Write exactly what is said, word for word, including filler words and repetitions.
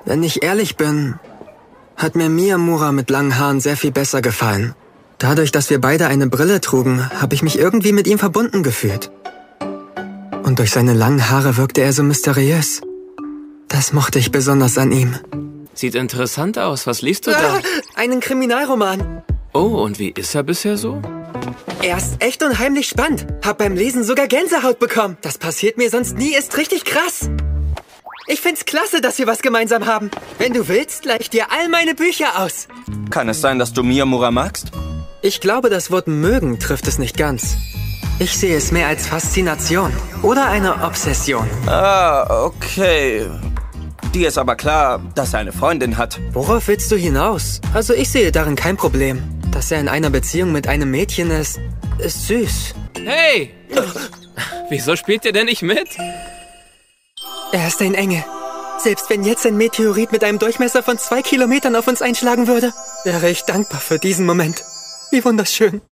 Wenn ich ehrlich bin, hat mir Miyamura mit langen Haaren sehr viel besser gefallen. Dadurch, dass wir beide eine Brille trugen, habe ich mich irgendwie mit ihm verbunden gefühlt. Und durch seine langen Haare wirkte er so mysteriös. Das mochte ich besonders an ihm. Sieht interessant aus. Was liest du da? Ah, einen Kriminalroman. Oh, und wie ist er bisher so? Er ist echt unheimlich spannend. Hab beim Lesen sogar Gänsehaut bekommen. Das passiert mir sonst nie, ist richtig krass. Ich find's klasse, dass wir was gemeinsam haben. Wenn du willst, leih ich dir all meine Bücher aus. Kann es sein, dass du Miyamura magst? Ich glaube, das Wort mögen trifft es nicht ganz. Ich sehe es mehr als Faszination oder eine Obsession. Ah, okay. Dir ist aber klar, dass er eine Freundin hat. Worauf willst du hinaus? Also ich sehe darin kein Problem. Dass er in einer Beziehung mit einem Mädchen ist, ist süß. Hey! Wieso spielt ihr denn nicht mit? Er ist ein Engel. Selbst wenn jetzt ein Meteorit mit einem Durchmesser von zwei Kilometern auf uns einschlagen würde, wäre ich dankbar für diesen Moment. Wie wunderschön.